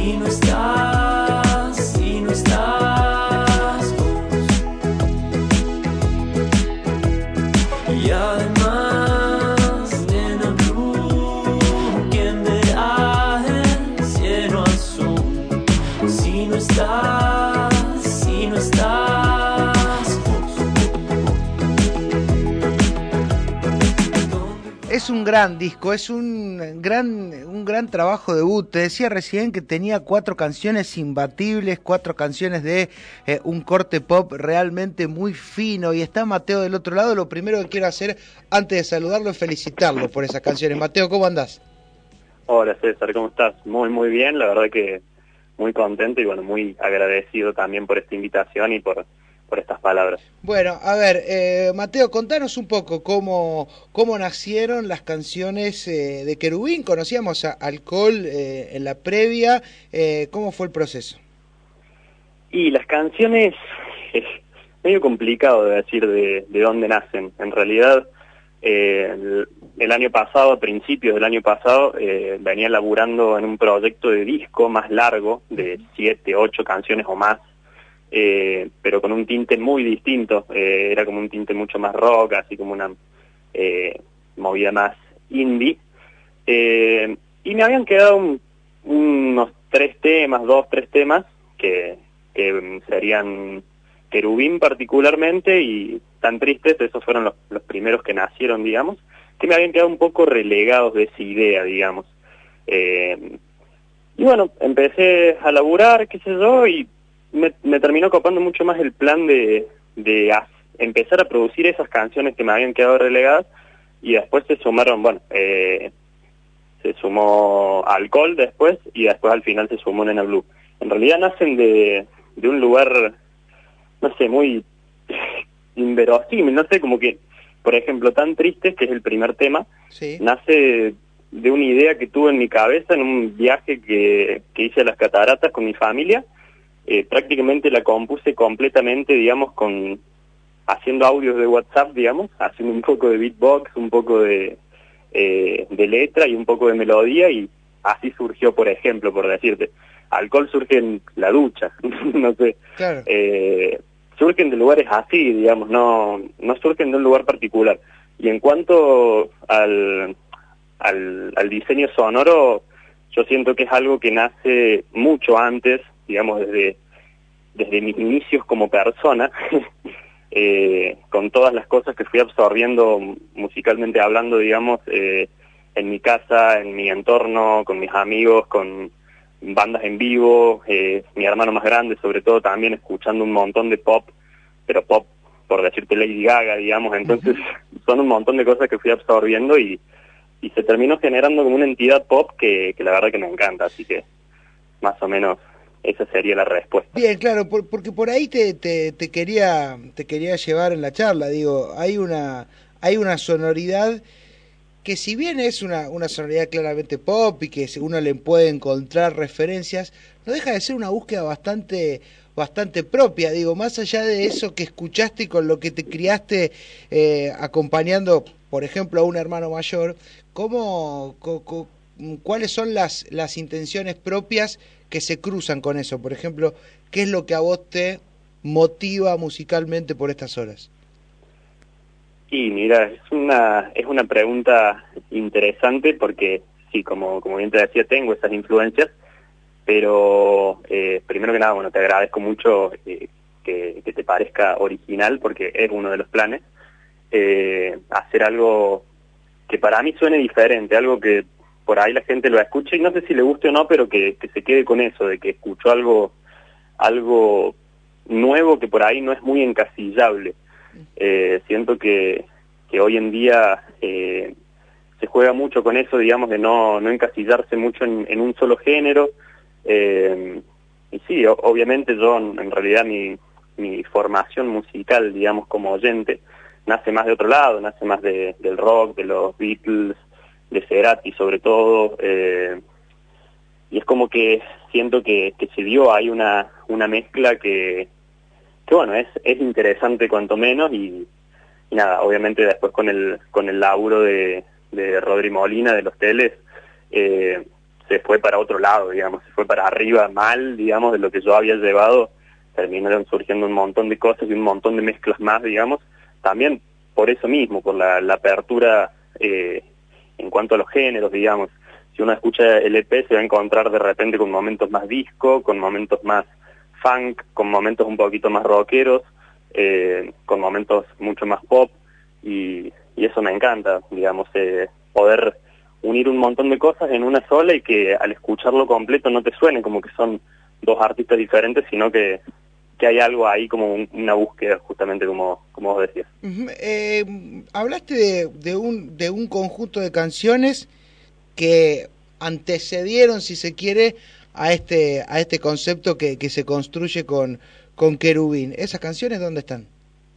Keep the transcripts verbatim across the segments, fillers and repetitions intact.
si no estás, si no estás vos. Y además, nena blue, ¿quién verá el cielo azul? Si no estás, si no estás vos. Es un gran disco, es un gran, un gran trabajo debut. Te decía recién que tenía cuatro canciones imbatibles, cuatro canciones de eh, un corte pop realmente muy fino. Y está Mateo del otro lado. Lo primero que quiero hacer antes de saludarlo es felicitarlo por esas canciones. Mateo, ¿cómo andás? Hola César, ¿cómo estás? Muy, muy bien, la verdad que muy contento y bueno, muy agradecido también por esta invitación y por... por estas palabras. Bueno, a ver, eh, Mateo, contanos un poco cómo, cómo nacieron las canciones eh, de Querubín. Conocíamos a Alcohol eh, en la previa, eh, ¿cómo fue el proceso? Y las canciones, es medio complicado de decir de, de dónde nacen. En realidad, eh, el, el año pasado, a principios del año pasado, eh, venía laburando en un proyecto de disco más largo, de siete, ocho canciones o más, Eh, pero con un tinte muy distinto, eh, era como un tinte mucho más rock, así como una eh, movida más indie, eh, y me habían quedado un, unos tres temas, dos, tres temas, que, que serían Querubín particularmente y Tan Tristes, esos fueron los, los primeros que nacieron, digamos, que me habían quedado un poco relegados de esa idea, digamos. Eh, y bueno, empecé a laburar, qué sé yo, y Me, me terminó copando mucho más el plan de, de a, empezar a producir esas canciones que me habían quedado relegadas y después se sumaron, bueno, eh, se sumó Alcohol después y después al final se sumó Nena Blue. En realidad nacen de, de un lugar, no sé, muy inverosímil, no sé, como que, por ejemplo, Tan Tristes, que es el primer tema, Sí. nace de una idea que tuve en mi cabeza en un viaje que, que hice a las cataratas con mi familia. Eh, prácticamente la compuse completamente, digamos, con haciendo audios de WhatsApp, digamos, haciendo un poco de beatbox, un poco de, eh, de letra y un poco de melodía, y así surgió, por ejemplo, por decirte, Alcohol surge en la ducha, no sé, Claro. eh, surgen de lugares así, digamos, no, no surgen de un lugar particular. Y en cuanto al, al, al diseño sonoro, yo siento que es algo que nace mucho antes, digamos, desde, desde mis inicios como persona, eh, con todas las cosas que fui absorbiendo musicalmente hablando, digamos, eh, en mi casa, en mi entorno, con mis amigos, con bandas en vivo, eh, mi hermano más grande, sobre todo también escuchando un montón de pop, pero pop, por decirte Lady Gaga, digamos, entonces uh-huh. son un montón de cosas que fui absorbiendo y, y se terminó generando como una entidad pop que, que la verdad que me encanta, así que más o menos esa sería la respuesta. Bien, claro, por, porque por ahí te, te, te quería te quería llevar en la charla, digo, hay una hay una sonoridad que si bien es una, una sonoridad claramente pop y que uno le puede encontrar referencias, no deja de ser una búsqueda bastante bastante propia, digo, más allá de eso que escuchaste y con lo que te criaste eh, acompañando, por ejemplo, a un hermano mayor, ¿cómo, co, co, cuáles son las, las intenciones propias que se cruzan con eso? Por ejemplo, ¿qué es lo que a vos te motiva musicalmente por estas horas? Y mira, es una es una pregunta interesante porque sí, como como bien te decía, tengo esas influencias, pero eh, primero que nada, bueno, te agradezco mucho eh, que, que te parezca original porque es uno de los planes, eh, hacer algo que para mí suene diferente, algo que por ahí la gente lo escuche y no sé si le guste o no, pero que, que se quede con eso, de que escuchó algo, algo nuevo que por ahí no es muy encasillable. Eh, siento que, que hoy en día eh, se juega mucho con eso, digamos, de no, no encasillarse mucho en, en un solo género. Eh, y sí, o, obviamente yo en, en realidad mi, mi formación musical, digamos, como oyente, nace más de otro lado, nace más de, del rock, de los Beatles, de Cerati sobre todo, eh, y es como que siento que, que se dio ahí una, una mezcla que que bueno, es es interesante cuanto menos y, y nada, obviamente después con el con el laburo de, de Rodri Molina de los Teles, eh, se fue para otro lado, digamos, se fue para arriba mal, digamos, de lo que yo había llevado. Terminaron surgiendo un montón de cosas y un montón de mezclas más, digamos, también por eso mismo, por la, la apertura eh, en cuanto a los géneros, digamos. Si uno escucha el E P se va a encontrar de repente con momentos más disco, con momentos más funk, con momentos un poquito más rockeros, eh, con momentos mucho más pop, y, y eso me encanta, digamos, eh, poder unir un montón de cosas en una sola y que al escucharlo completo no te suene como que son dos artistas diferentes, sino que, que hay algo ahí como un, una búsqueda, justamente como, como vos decías. Uh-huh. Eh, hablaste de, de, un, de un conjunto de canciones que antecedieron, si se quiere, a este a este concepto que, que se construye con, con Querubín. ¿Esas canciones dónde están?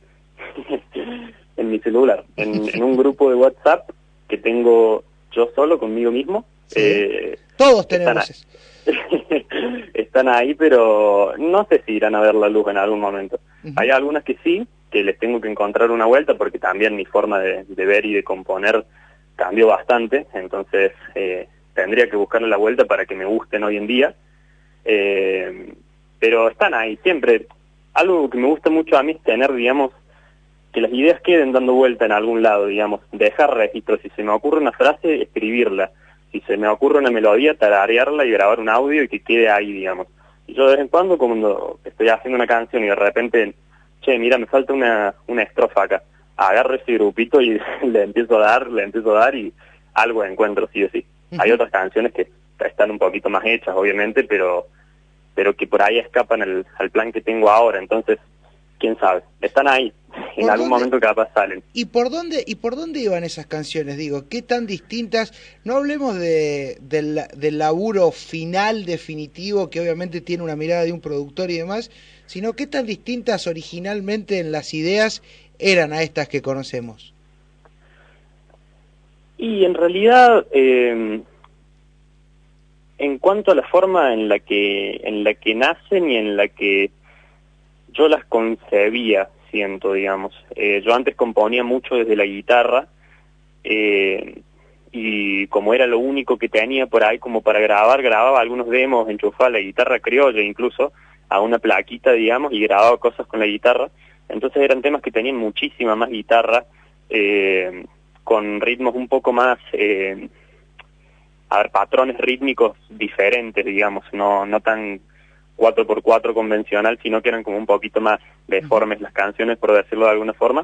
En mi celular, en, en un grupo de WhatsApp que tengo yo solo conmigo mismo. Sí. Eh, Todos tenemos eso. Están ahí, pero no sé si irán a ver la luz en algún momento. Uh-huh. Hay algunas que sí, que les tengo que encontrar una vuelta, porque también mi forma de, de ver y de componer cambió bastante, entonces eh, tendría que buscarle la vuelta para que me gusten hoy en día. Eh, pero están ahí, siempre. Algo que me gusta mucho a mí es tener, digamos, que las ideas queden dando vuelta en algún lado, digamos, dejar registro. Si se me ocurre una frase, escribirla. Si se me ocurre una melodía, tararearla y grabar un audio y que quede ahí, digamos. Y yo de vez en cuando, cuando estoy haciendo una canción y de repente, che, mira, me falta una, una estrofa acá, agarro ese grupito y le empiezo a dar, le empiezo a dar y algo encuentro, sí o sí. Uh-huh. Hay otras canciones que están un poquito más hechas, obviamente, pero pero que por ahí escapan al, al plan que tengo ahora, entonces, quién sabe, están ahí, en algún dónde, momento capaz salen. ¿Y por dónde y por dónde iban esas canciones? Digo, ¿qué tan distintas? No hablemos de del, del laburo final definitivo, que obviamente tiene una mirada de un productor y demás, sino qué tan distintas originalmente en las ideas eran a estas que conocemos. Y en realidad, eh, en cuanto a la forma en la que en la que nacen y en la que yo las concebía, siento, digamos. Eh, yo antes componía mucho desde la guitarra, eh, y como era lo único que tenía por ahí como para grabar, grababa algunos demos, enchufaba la guitarra criolla incluso a una plaquita, digamos, y grababa cosas con la guitarra. Entonces eran temas que tenían muchísima más guitarra, eh, con ritmos un poco más, eh, a ver, patrones rítmicos diferentes, digamos, no no tan cuatro por cuatro convencional, sino que eran como un poquito más deformes las canciones, por decirlo de alguna forma,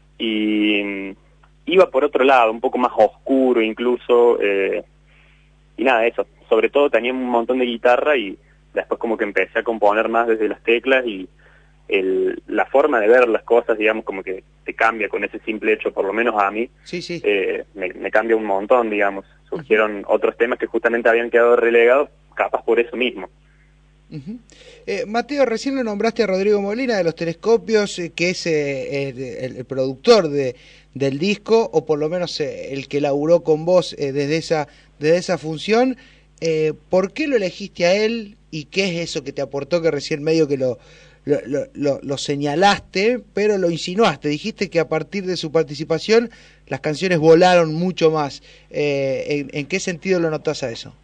y iba por otro lado, un poco más oscuro incluso, eh, y nada, eso, sobre todo tenía un montón de guitarra y después como que empecé a componer más desde las teclas y el, la forma de ver las cosas, digamos, como que te cambia con ese simple hecho, por lo menos a mí, sí, sí. Eh, me, me cambia un montón, digamos, surgieron uh-huh. otros temas que justamente habían quedado relegados, capaz por eso mismo. Uh-huh. eh, Mateo, recién lo nombraste a Rodrigo Molina de Los Telescopios, eh, que es eh, el, el productor de, del disco, o por lo menos eh, el que laburó con vos eh, desde esa desde esa función. Eh, ¿Por qué lo elegiste a él y qué es eso que te aportó, que recién medio que lo, lo, lo, lo, lo señalaste, pero lo insinuaste? Dijiste que a partir de su participación las canciones volaron mucho más. Eh, ¿en, ¿En qué sentido lo notás a eso?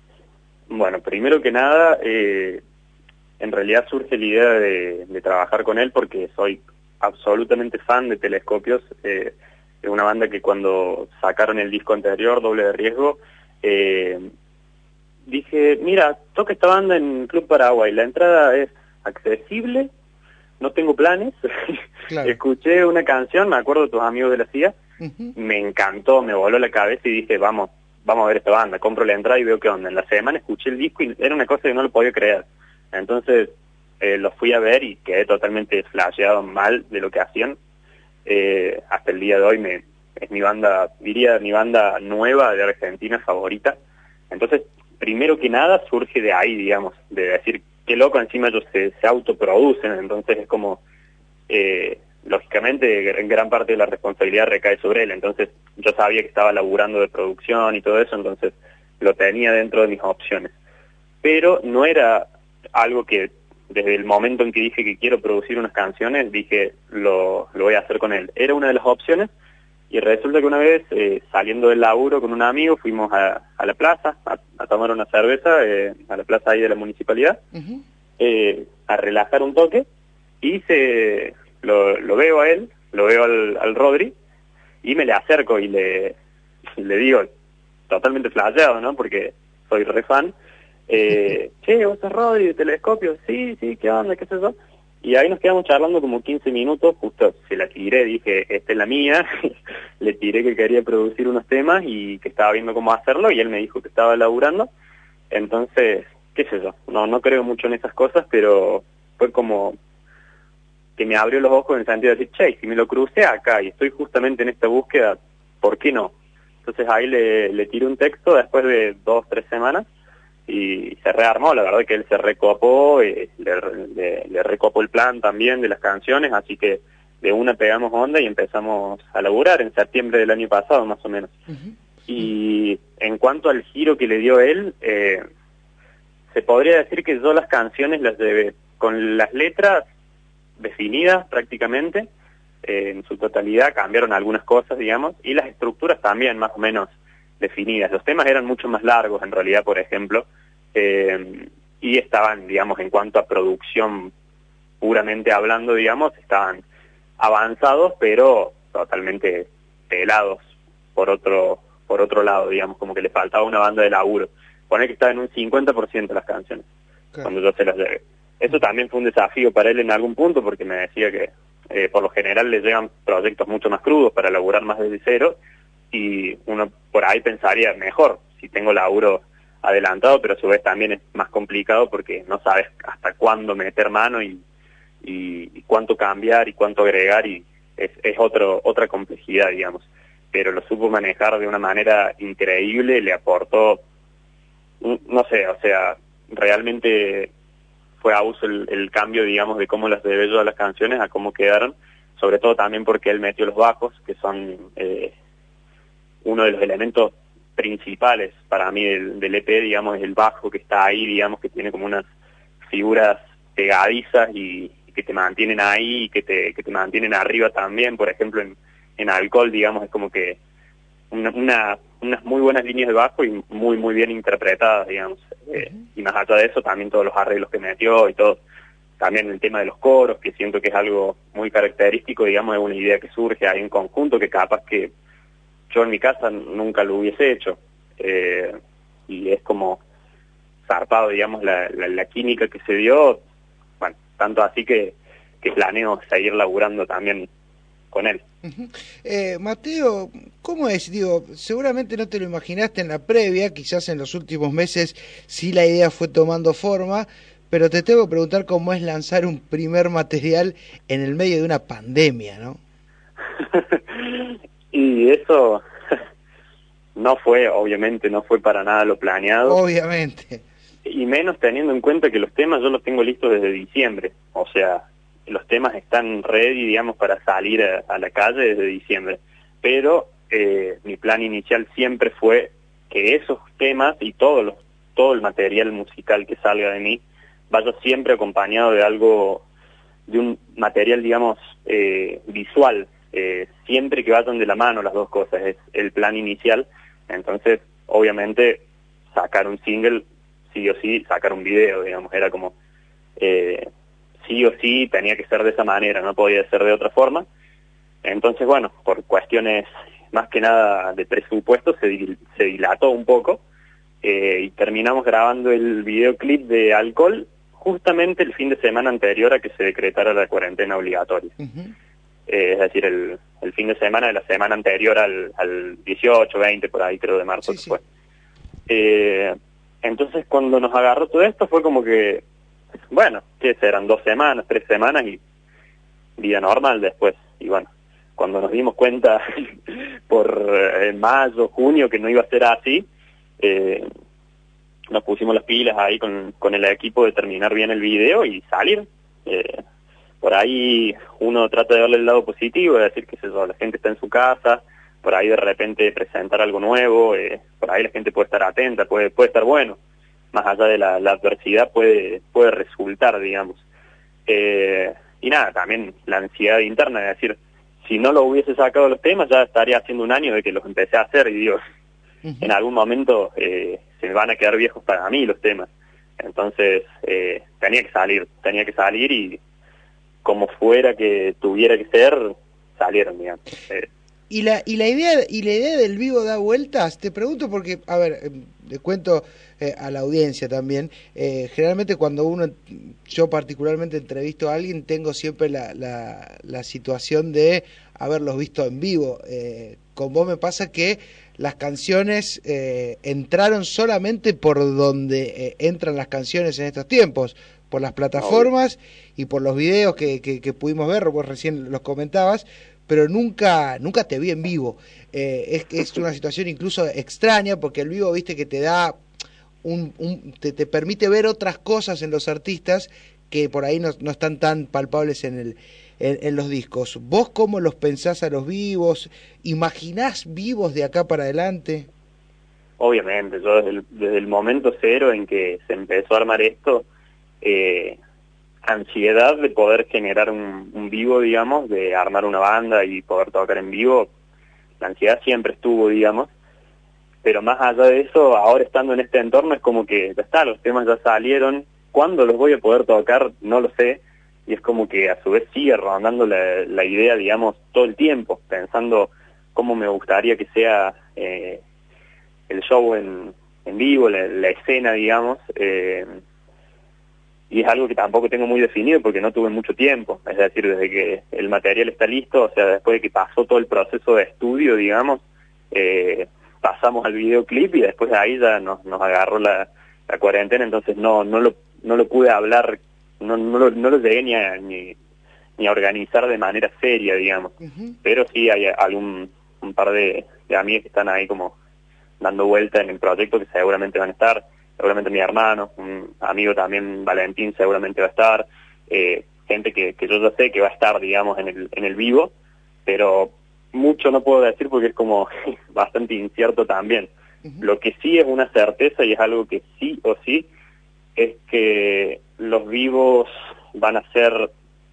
Bueno, primero que nada, eh, en realidad surge la idea de, de trabajar con él porque soy absolutamente fan de Telescopios. Eh, es una banda que cuando sacaron el disco anterior, Doble de Riesgo, eh, dije, mira, toca esta banda en Club Paraguay, la entrada es accesible, no tengo planes. Claro. Escuché una canción, me acuerdo de Tus Amigos de la C I A, uh-huh. Me encantó, me voló la cabeza y dije, vamos, vamos a ver esta banda, compro la entrada y veo qué onda. En la semana escuché el disco y era una cosa que no lo podía creer. Entonces eh, los fui a ver y quedé totalmente flasheado mal de lo que hacían. Eh, hasta el día de hoy me, es mi banda, diría mi banda nueva de Argentina favorita. Entonces, primero que nada surge de ahí, digamos, de decir, qué loco, encima ellos se, se autoproducen, entonces es como... Eh, lógicamente en gran parte de la responsabilidad recae sobre él, entonces yo sabía que estaba laburando de producción y todo eso, entonces lo tenía dentro de mis opciones, pero no era algo que desde el momento en que dije que quiero producir unas canciones, dije lo, lo voy a hacer con él. Era una de las opciones, Y resulta que una vez, eh, saliendo del laburo con un amigo, fuimos a, a la plaza a, a tomar una cerveza, eh, a la plaza ahí de la municipalidad, Ujú. eh, a relajar un toque, y se lo, lo veo a él, lo veo al, al Rodri, y me le acerco y le, le digo, totalmente flasheado, ¿no? Porque soy re fan, eh, che, ¿vos sos Rodri de Telescopio? Sí, sí, ¿qué onda? ¿Qué sé yo? Y ahí nos quedamos charlando como quince minutos, justo se la tiré, dije, esta es la mía, le tiré que quería producir unos temas y que estaba viendo cómo hacerlo, y él me dijo que estaba laburando. Entonces, qué sé yo, no no creo mucho en esas cosas, pero fue como que me abrió los ojos en el sentido de decir, che, si me lo crucé acá y estoy justamente en esta búsqueda, ¿por qué no? Entonces ahí le, le tiré un texto después de dos, tres semanas, y se rearmó, la verdad que él se recopó, eh, le, le, le recopó el plan también de las canciones, así que de una pegamos onda y empezamos a laburar en septiembre del año pasado más o menos. Ujú. Y en cuanto al giro que le dio él, eh, se podría decir que yo las canciones las llevé con las letras definidas prácticamente, eh, en su totalidad, cambiaron algunas cosas, digamos, y las estructuras también más o menos definidas. Los temas eran mucho más largos, en realidad, por ejemplo, eh, y estaban, digamos, en cuanto a producción puramente hablando, digamos, estaban avanzados, pero totalmente pelados por otro por otro lado, digamos, como que le faltaba una banda de laburo. Poner que estaba en un cincuenta por ciento las canciones, Claro. cuando yo se las llevé. Eso también fue un desafío para él en algún punto, porque me decía que eh, por lo general le llegan proyectos mucho más crudos para laburar más desde cero, y uno por ahí pensaría, mejor si tengo laburo adelantado, pero a su vez también es más complicado porque no sabes hasta cuándo meter mano y, y, y cuánto cambiar y cuánto agregar, y es, es otro otra complejidad, digamos. Pero lo supo manejar de una manera increíble, le aportó, no sé, o sea, realmente fue a uso el, el cambio, digamos, de cómo las llevé yo a las canciones a cómo quedaron, sobre todo también porque él metió los bajos, que son eh, uno de los elementos principales para mí del, del E P, digamos, es el bajo que está ahí, digamos, que tiene como unas figuras pegadizas y, y que te mantienen ahí y que te, que te mantienen arriba también. Por ejemplo, en, en Alcohol, digamos, es como que una, una, unas muy buenas líneas de bajo y muy, muy bien interpretadas, digamos. Eh, y más allá de eso, también todos los arreglos que metió y todo. También el tema de los coros, que siento que es algo muy característico, digamos, es una idea que surge ahí en conjunto, que capaz que yo en mi casa nunca lo hubiese hecho. Eh, y es como zarpado, digamos, la, la, la química que se dio, bueno, tanto así que, que planeo seguir laburando también con él. Ujú. Eh, Mateo, ¿cómo es? Digo, seguramente no te lo imaginaste en la previa, quizás en los últimos meses sí la idea fue tomando forma, pero te tengo que preguntar cómo es lanzar un primer material en el medio de una pandemia, ¿no? Y eso no fue, obviamente, no fue para nada lo planeado. Obviamente. Y menos teniendo en cuenta que los temas yo los tengo listos desde diciembre. O sea, los temas están ready, digamos, para salir a, a la calle desde diciembre. Pero eh, mi plan inicial siempre fue que esos temas y todo, los, todo el material musical que salga de mí vaya siempre acompañado de algo, de un material, digamos, eh, visual. Eh, siempre que vayan de la mano las dos cosas, es el plan inicial. Entonces, obviamente, sacar un single, sí o sí, sacar un video, digamos, era como, eh, sí o sí, tenía que ser de esa manera, no podía ser de otra forma. Entonces, bueno, por cuestiones más que nada de presupuesto, se, dil, se dilató un poco, eh, y terminamos grabando el videoclip de Alcohol justamente el fin de semana anterior a que se decretara la cuarentena obligatoria. Uh-huh. Eh, es decir, el, el fin de semana de la semana anterior al, al dieciocho, veinte, por ahí creo de marzo Sí, que sí. fue. Eh, entonces cuando nos agarró todo esto fue como que, bueno, ¿qué serán? Dos semanas, tres semanas y vida normal después. Y bueno, cuando nos dimos cuenta por eh, mayo, junio que no iba a ser así, eh, nos pusimos las pilas ahí con, con el equipo de terminar bien el video y salir. Eh, por ahí uno trata de darle el lado positivo, de decir que la gente está en su casa, por ahí de repente presentar algo nuevo, eh, por ahí la gente puede estar atenta, puede puede estar bueno, más allá de la, la adversidad puede puede resultar, digamos. Eh, y nada, también la ansiedad interna de decir, si no lo hubiese sacado los temas, ya estaría haciendo un año de que los empecé a hacer y digo, uh-huh. en algún momento eh, se me van a quedar viejos para mí los temas. Entonces eh, tenía que salir, tenía que salir y como fuera que tuviera que ser, salieron, digamos. Eh, Y la, y la idea y la idea del vivo da vueltas, te pregunto porque, a ver, eh, le cuento eh, a la audiencia también, eh, generalmente cuando uno, yo particularmente entrevisto a alguien, tengo siempre la, la, la situación de haberlos visto en vivo. Eh, con vos me pasa que las canciones eh, entraron solamente por donde eh, entran las canciones en estos tiempos, por las plataformas y por los videos que, que, que pudimos ver, vos recién los comentabas, pero nunca nunca te vi en vivo. Eh, es, es una situación incluso extraña, porque el vivo, viste, que te da un, un te, te permite ver otras cosas en los artistas que por ahí no, no están tan palpables en el en, en los discos. ¿Vos cómo los pensás a los vivos? ¿Imaginás vivos de acá para adelante? Obviamente, yo desde el, desde el momento cero en que se empezó a armar esto, eh, ansiedad de poder generar un, un vivo, digamos, de armar una banda y poder tocar en vivo, la ansiedad siempre estuvo, digamos, pero más allá de eso, ahora estando en este entorno es como que ya está, los temas ya salieron, ¿cuándo los voy a poder tocar? No lo sé, y es como que a su vez sigue rondando la, la idea, digamos, todo el tiempo, pensando cómo me gustaría que sea eh, el show en, en vivo, la, la escena, digamos, eh, y es algo que tampoco tengo muy definido porque no tuve mucho tiempo, es decir, desde que el material está listo, o sea, después de que pasó todo el proceso de estudio, digamos, eh, pasamos al videoclip y después de ahí ya nos, nos agarró la, la cuarentena, entonces no no lo no lo pude hablar, no no lo, no lo llegué ni a, ni, ni a organizar de manera seria, digamos, uh-huh. pero sí hay algún un par de, de amigos que están ahí como dando vuelta en el proyecto que seguramente van a estar, seguramente mi hermano, un amigo también, Valentín, seguramente va a estar, eh, gente que, que yo ya sé que va a estar, digamos, en el, en el vivo, pero mucho no puedo decir porque es como bastante incierto también. Uh-huh. Lo que sí es una certeza y es algo que sí o sí, es que los vivos van a ser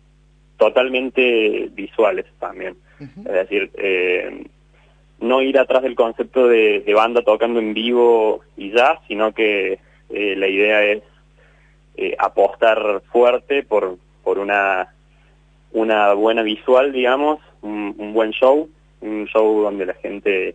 totalmente visuales también. Uh-huh. Es decir, eh, no ir atrás del concepto de, de banda tocando en vivo y ya, sino que eh, la idea es eh, apostar fuerte por por una una buena visual, digamos, un, un buen show, un show donde la gente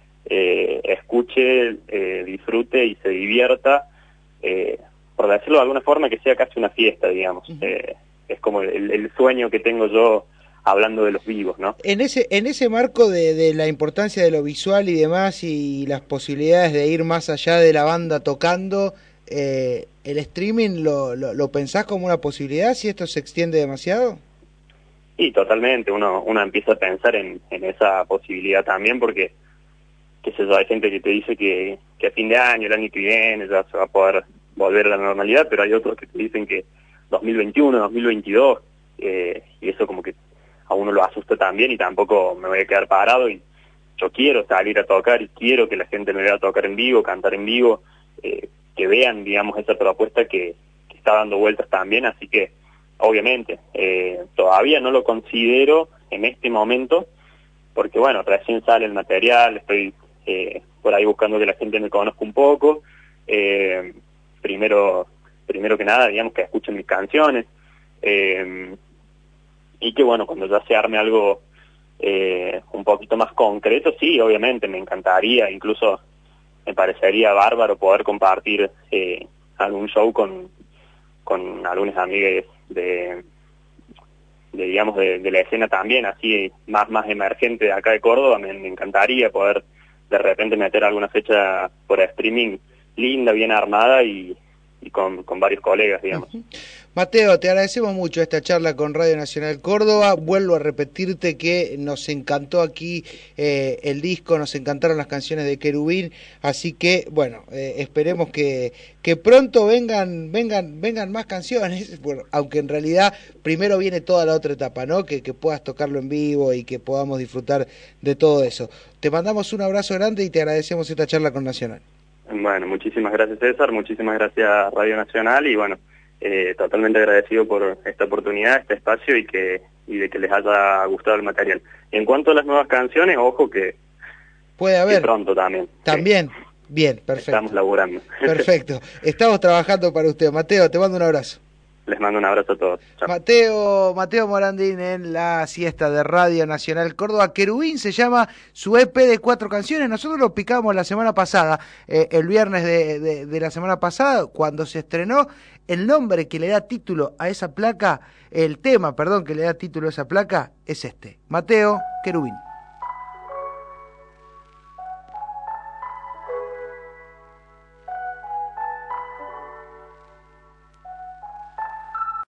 eh, escuche, eh, disfrute y se divierta, eh, por decirlo de alguna forma, que sea casi una fiesta, digamos. Uh-huh. eh, es como el, el sueño que tengo yo hablando de los vivos, ¿no? En ese en ese marco de, de la importancia de lo visual y demás y las posibilidades de ir más allá de la banda tocando, eh, ¿el streaming lo, lo, lo pensás como una posibilidad si esto se extiende demasiado? Sí, totalmente. Uno uno empieza a pensar en, en esa posibilidad también porque, qué sé yo, hay gente que te dice que, que a fin de año, el año que viene, ya se va a poder volver a la normalidad, pero hay otros que te dicen que dos mil veintiuno, dos mil veintidós, eh, y eso como que a uno lo asusta también y tampoco me voy a quedar parado y yo quiero salir a tocar y quiero que la gente me vea tocar en vivo, cantar en vivo, eh, que vean, digamos, esa propuesta que, que está dando vueltas también, así que obviamente eh, todavía no lo considero en este momento porque bueno, recién sale el material, estoy eh, por ahí buscando que la gente me conozca un poco, eh, primero primero que nada, digamos, que escuchen mis canciones, eh, y que bueno, cuando ya se arme algo eh, un poquito más concreto, sí, obviamente me encantaría, incluso me parecería bárbaro poder compartir eh, algún show con, con algunas amigas de, de digamos, de, de la escena también, así más más emergente de acá de Córdoba, me, me encantaría poder de repente meter alguna fecha por streaming linda, bien armada y y con, con varios colegas, digamos. Uh-huh. Mateo, te agradecemos mucho esta charla con Radio Nacional Córdoba. Vuelvo a repetirte que nos encantó aquí eh, el disco, nos encantaron las canciones de Querubín, así que, bueno, eh, esperemos que, que pronto vengan vengan vengan más canciones, bueno, aunque en realidad primero viene toda la otra etapa, ¿no? Que, que puedas tocarlo en vivo y que podamos disfrutar de todo eso. Te mandamos un abrazo grande y te agradecemos esta charla con Nacional. Bueno, muchísimas gracias César, muchísimas gracias Radio Nacional y bueno, eh, totalmente agradecido por esta oportunidad, este espacio y que y de que les haya gustado el material. En cuanto a las nuevas canciones, ojo que, puede haber. que pronto también. También, sí. Bien, perfecto. Estamos laburando. Perfecto. Estamos trabajando para usted. Mateo, te mando un abrazo. Les mando un abrazo a todos. Chao. Mateo, Mateo Morandini en la siesta de Radio Nacional Córdoba. Querubín se llama su E P de cuatro canciones. Nosotros lo picamos la semana pasada, eh, el viernes de, de, de la semana pasada, cuando se estrenó. El nombre que le da título a esa placa, el tema, perdón, que le da título a esa placa, es este. Mateo Querubín.